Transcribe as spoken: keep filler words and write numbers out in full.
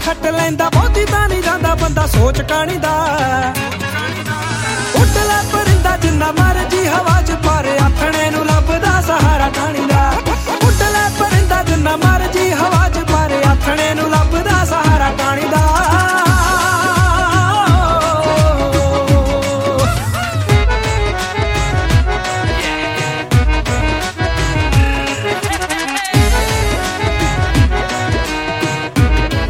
खट लैंदा बहुती तां नहीं जांदा बंदा सोच कानी दा। उड़ लै परिंदा जिन्ना मर्जी